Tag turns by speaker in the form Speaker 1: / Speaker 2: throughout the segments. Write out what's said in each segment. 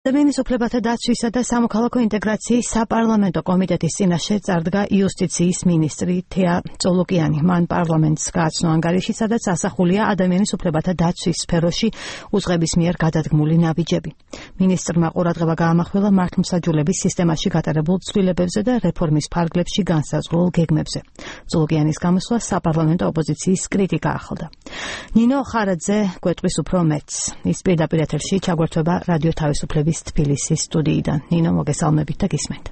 Speaker 1: ადამიანის უფლებათა დაცვისა და სამოქალაქო ინტეგრაციის საპარლამენტო კომიტეტის წინაშე წარდგა იუსტიციის მინისტრი თეა წოლოკიანი. მან პარლამენტს გააცნო ანგარიში, სადაც ასახულია ადამიანის უფლებათა დაცვის სფეროში უწყების მიერ გადადგმული ნაბიჯები. მინისტრმა ყურადღება გაამახვილა მართლმსაჯულების სისტემაში გატარებულ ცვლილებებზე და რეფორმის ფარგლებში განსაზღვრულ გეგმებზე. წოლოკიანის გამოსვლა საპარლამენტო ოპოზიციის კრიტიკა ახლდა. ნინო ხარაძე გვეტყვის უფრო მეტს. ის პირდაპირ ეთერში ჩაგვერთვება რადიო თავისუფლების თბილისის სტუდიიდან. ნინო, მოგესალმებით და გისმენთ.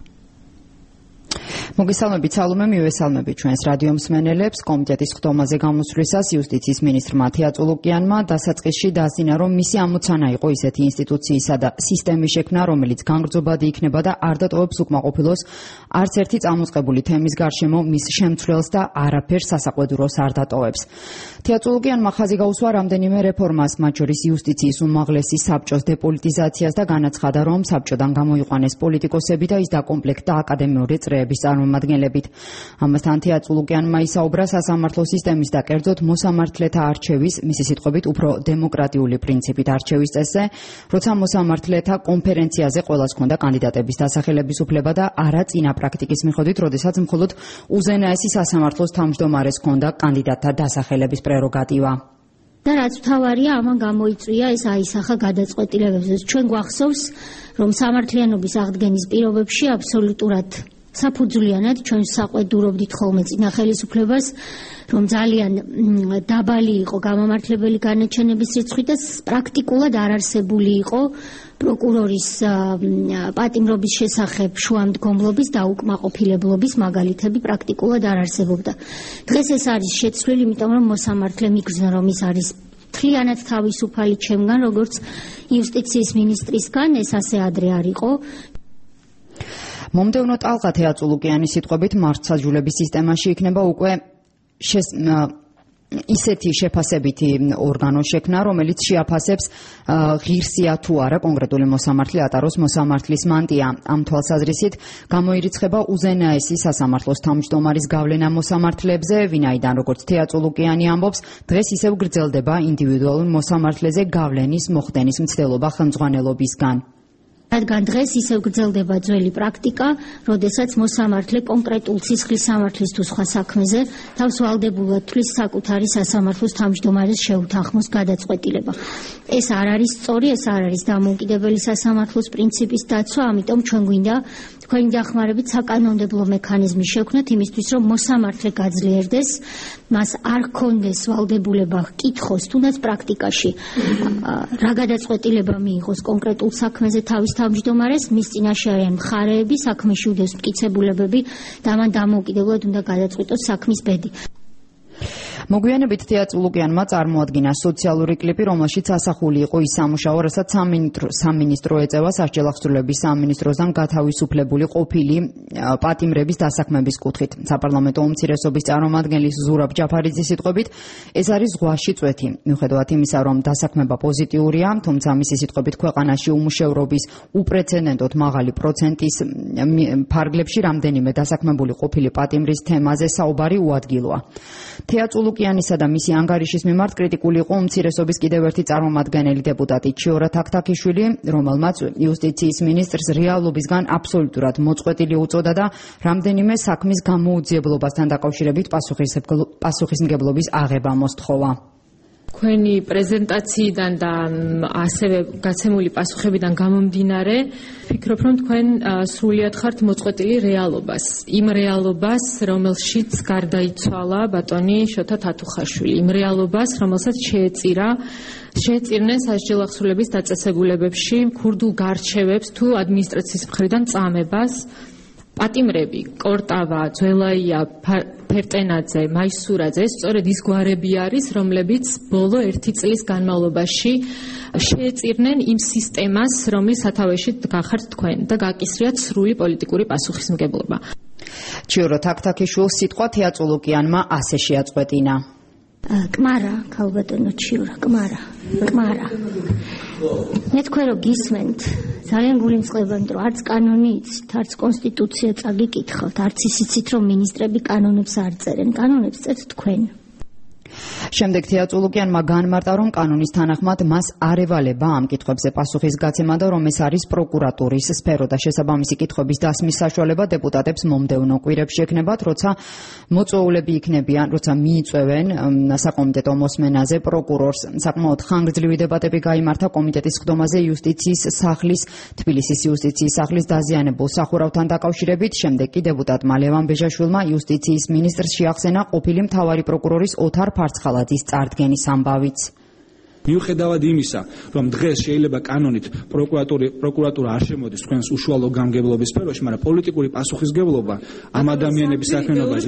Speaker 2: მოგესალმებით, სალომე, მივესალმებით ჩვენს რადიო მსმენელებს. კომიტეტის ხდომაზე გამოსვლისას იუსტიციის მინისტრმა თეა წოლოკიანმა დასაწყისში დაასწინა, რომ მისი ამოცანა იყო ისეთი ინსტიტუციისა და სისტემის შექმნა, რომელიც განგრძობადი იქნება და არ დატოვებს უკმაყოფილოს არც ერთი წამოწყებული თემის გარშემო მის შემცვლელს და არაფერს სასაყვედუროს არ დატოვებს. თეა წოლოკიანმა ხაზი გაუსვა რამდენიმე რეფორმას, მათ შორის იუსტიციის უმაღლესი საბჭოს დეპოლიტიზაციას და განაცხადა, რომ საბჭოდან გამოიყვანეს პოლიტიკოსები და ის დაკომპლექტდა აკადემიური წრეების წარმომადგენლებით. ამასთან თეა წოლოკიანმა ისაუბრა სასამართლო სისტემის და კერძოდ მოსამართლეთა არჩევის, მისი სიტყვებით, უფრო დემოკრატიული პრინციპით არჩევის წესზე, როცა მოსამართლეთა კონფერენციაზე ყველას ჰქონდა კანდიდატების დასახელების უფლება და არა წინა პრაქტიკის მიხედვით, როდესაც მხოლოდ უზენაესი სასამართლოს თავმჯდომარეს ჰქონდა კანდიდატთა დასახელების პრეროგატივა.
Speaker 3: და რაც მთავარია, ამან გამოიწვია ეს აისახა გადაწყვეტილებებზე. ჩვენ გვახსოვს, რომ სამართლიანობის აღდგენის პირობებში აბსოლუტურად საფუძვლიანად ჩვენ საყვედურობდით ხოლმე წინა ხელისუფლებას, რომ ძალიან დაბალი იყო გამამართლებელი განაჩენების რიცხვი და პრაქტიკულად არ არსებული იყო პროკურორის პატიმრობის შესახებ შუამდგომლობის და უკმაყოფილებლობის მაგალითები პრაქტიკულად არ არსებობდა. დღეს ეს არის შეცვლილი, იმიტომ რომ მოსამართლე მიგრძნო, რომ ის არის მთლიანად თავისუფალი ჩემგან, როგორც იუსტიციის მინისტრისგან, ეს ასე ადრე არ იყო.
Speaker 2: მომდევნო ტალღა თეა წოლოკიანის სიტყვებით მართლმსაჯულების სისტემაში იქნება უკვე ისეთი შეფასებითი ორგანო შექმნა, რომელიც შეაფასებს ღირსია თუ არა კონკრეტული მოსამართლე ატაროს მოსამართლის მანტია. ამ თვალსაზრისით გამოირიცხება უზენაესი სასამართლოს თავმჯდომარის გავლენა მოსამართლეებზე, ვინაიდან როგორც თეა წოლოკიანი ამბობს, დღეს ისევ გრძელდება ინდივიდუალურ მოსამართლეზე გავლენის მოხდენის მცდელობა ხელმძღვანელობისგან.
Speaker 3: რადგან დღეს ისევ გრძელდება ძველი პრაქტიკა, როდესაც მოსამართლე კონკრეტულ სისხლის სამართლის თუ სხვა საქმეზე თავს ვალდებულად თვლის საკუთარი სასამართლოს თავმჯდომარის შეუთანხმოს გადაწყვეტილება. ეს არ არის სწორი, ეს არ არის დამოუკიდებელი სასამართლოს პრინციპის დაცვა, ამიტომ ჩვენ გვინდა თქვენი დახმარებით საკანონმდებლო მექანიზმი შევქმნათ იმისთვის, რომ მოსამართლე გაძლიერდეს, მას არ ჰქონდეს ვალდებულება კითხოს, თუნდაც პრაქტიკაში რა გადაწყვეტილება მიიღოს კონკრეტულ საქმეზე თავის თავმჯდომარეს, მის წინაშე არიან მხარეები, საქმეში უდევს მტკიცებულებები და მან დამოუკიდებლად უნდა გადაწყვიტოს საქმის ბედი.
Speaker 2: მოგვიანებით თეა წოლოკიანმა წარმოადგინა სოციალური კლიპი, რომელშიც ასახული იყო ის სამუშაო, რასაც სამინისტრო ეწევა სასჯელ აღსრულების სამინისტროსთან გათავისუფლებული ყოფილი პატიმრების დასაქმების კუთხით. საპარლამენტო უმცირესობის წარმომადგენლის ზურაბ ჯაფარიძის სიტყვებით, ეს არის ზღვაში წვეთი. მიუხედავად იმისა, რომ დასაქმება პოზიტიურია, თუმცა მისი სიტყვებით ქვეყანაში უმუშევრობის უპრეცედენტოდ მაღალი პროცენტის ფარგლებში რამდენიმე დასაქმებული ყოფილი პატიმრის თემაზე საუბარი უადგილოა. თეა წოლოკიანისა და მისი ანგარიშის მიმართ კრიტიკული იყო უმცირესობის კიდევ ერთი წარმომადგენელი დეპუტატი ჩიორა თაქთაქიშვილი, რომელმაც იუსტიციის მინისტრს რეალობისგან აბსოლუტურად მოწყვეტილი უწოდა და რამდენიმე საქმის გამოუძიებლობასთან დაკავშირებით პასუხისმგებლობის აღება მოსთხოვა.
Speaker 4: თქვენი პრეზენტაციიდან და ასევე გაცემული პასუხებიდან გამომდინარე, ვფიქრობ, რომ თქვენ სრულიად ხართ მოწყვეტილი რეალობას. იმ რეალობას, რომელშიც გარდაიცვალა ბატონი შოთა თათუხაშვილი. იმ რეალობას, რომელსაც შეეწირნენ სასჯელ აღსრულების დაწესებულებებში ქურდულ გარჩევებს თუ ადმინისტრაციის მხრიდან წამებას. პატიმრები, კორტავა, ძველაია, ფერტენაძე, მაისურაძე, სწორედ ის გვარები არის, რომლებიც ბოლო 1 წლის განმავლობაში შეეწირნენ იმ სისტემას, რომლის სათავეში გახართ თქვენ და გაკისრიათ სრული პოლიტიკური პასუხისმგებლობა.
Speaker 2: ჩიორო თაქთაქიშვილს სიტყვა თეა წოლოკიანმა ასე შეაწყვეტინა.
Speaker 3: კმარა, ქალბატონო ჩიორა, კმარა. მე თქვენ რო გისმენთ, ძალიან გულიმწყება, რომ არც კანონი იცით, არც კონსტიტუცია წაგიკითხავთ, არც ისიც რომ მინისტრები კანონებს არ წერენ, კანონებს წერთ თქვენ.
Speaker 2: შემდეგ თეატრულუკიანმა განმარტა, რომ კანონის თანახმად მას არ ევალება ამ კითხვებზე პასუხის გაცემა და რომ ეს არის პროკურატურის სფერო და შესაბამისი კითხვების დასმის საშუალება დეპუტატებს მომდევნო კვირებში ექნებათ, როცა მოწვეულები იქნებიან, როცა მიიწვევენ საკომიტეტო მოსმენაზე პროკურორს. საკმაოდ ხანგრძლივი დებატები გაიმართა კომიტეტის ხდომაზე იუსტიციის სახლის, თბილისის იუსტიციის სახლის დაზიანებულ სახურავთან დაკავშირებით. შემდეგ კი დეპუტატმა ლევან ბეჟაშვილმა იუსტიციის მინისტრს შეახსენა ყოფილი მთავარი პროკურორის ოთარ ფარცხალაძის წარდგენის ამბავიც.
Speaker 5: მიუხედავად იმისა, რომ დღეს შეიძლება კანონით პროკურატურა არ შემოდის თქვენს უშუალო გამგებლობის სფეროში, მაგრამ პოლიტიკური პასუხისმგებლობა ამ ადამიანების საქმიანობაში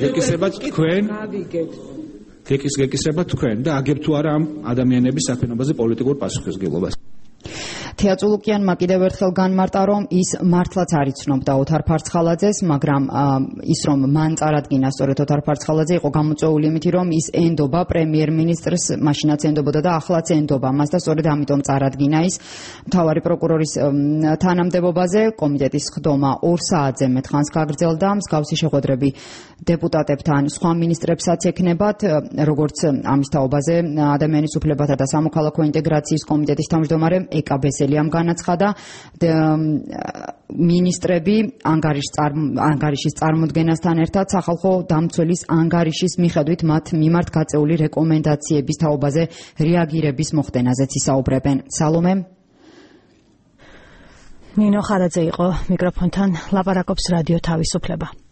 Speaker 5: გეკისრებათ თქვენ და აგებთ თუ არა ამ ადამიანების საქმიანობაზე პოლიტიკურ პასუხისმგებლობას.
Speaker 2: თეატრულუკიანმა კიდევ ერთხელ განმარტა, რომ ის მართლაც არ იცნობდა ოთარ ფარცხალაძეს, მაგრამ ის რომ მან წარადგინა სწორედ ოთარ ფარცხალაძე იყო გამოწვეული იმით, რომ ის ენდობა პრემიერ-მინისტრს, მაშინაც ენდობოდა და ახლაც ენდობა მას და სწორედ ამიტომ წარადგინა ის მთავარი პროკურორის თანამდებობაზე. კომიტეტის ხდომა 2 საათზე მეტხანს გაგრძელდა. მსგავსი შეხვედრები დეპუტატებთან სხვა მინისტრებსაც ექნებათ, როგორც ამის თაობაზე ადამიანის უფლებათა და სამოქალაქო ინტეგრაციის კომიტეტის თავმჯდომარე ეკა ბესელიამ განაცხადა, მინისტრები ანგარიშის წარმოდგენასთან ერთად სახალხო დამცველის ანგარიშის მიხედვით მათ მიმართ გაწეული რეკომენდაციების თაობაზე რეაგირების მოხდენაზეც ისაუბრებენ. სალომე
Speaker 1: ნინო ხარაძე იყო მიკროფონთან, ლაპარაკობს რადიო თავისუფლება.